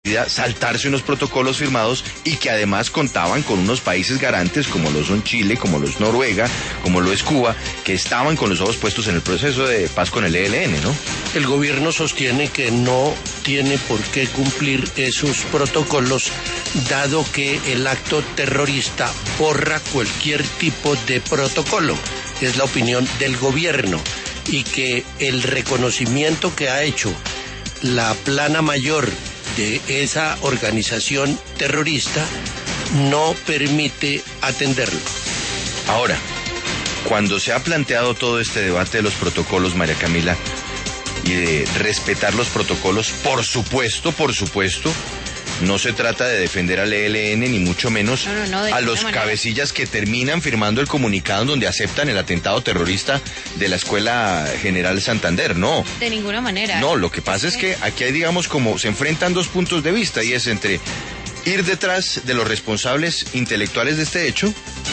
saltarse unos protocolos firmados y que además contaban con unos países garantes como lo son Chile, como lo es Noruega, como lo es Cuba, que estaban con los ojos puestos en el proceso de paz con el ELN, ¿no? El gobierno sostiene que no tiene por qué cumplir esos protocolos, dado que el acto terrorista borra cualquier tipo de protocolo. Es la opinión del gobierno, y que el reconocimiento que ha hecho la plana mayor de esa organización terrorista no permite atenderlo. Ahora, cuando se ha planteado todo este debate de los protocolos, María Camila, y de respetar los protocolos, por supuesto, no se trata de defender al ELN, ni mucho menos a los cabecillas que terminan firmando el comunicado en donde aceptan el atentado terrorista de la Escuela General Santander, no. De ninguna manera. No, lo que pasa es que aquí hay, digamos, como se enfrentan dos puntos de vista, y es entre ir detrás de los responsables intelectuales de este hecho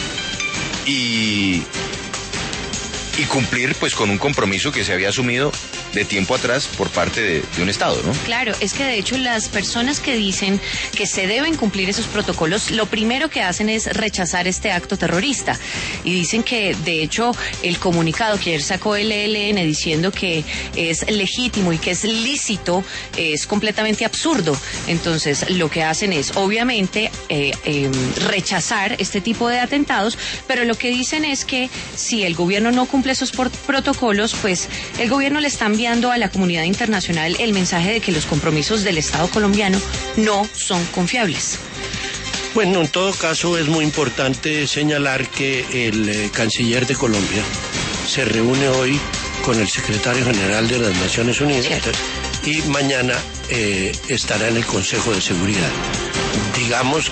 y cumplir pues con un compromiso que se había asumido de tiempo atrás por parte de un Estado, ¿no? Claro, es que de hecho las personas que dicen que se deben cumplir esos protocolos, lo primero que hacen es rechazar este acto terrorista, y dicen que de hecho el comunicado que ayer sacó el ELN diciendo que es legítimo y que es lícito es completamente absurdo. Entonces lo que hacen es obviamente rechazar este tipo de atentados, pero lo que dicen es que si el gobierno no cumple esos protocolos, pues el gobierno le está enviando a la comunidad internacional el mensaje de que los compromisos del Estado colombiano no son confiables. Bueno, en todo caso es muy importante señalar que el canciller de Colombia se reúne hoy con el secretario general de las Naciones Unidas, ¿cierto? Y mañana estará en el Consejo de Seguridad. Digamos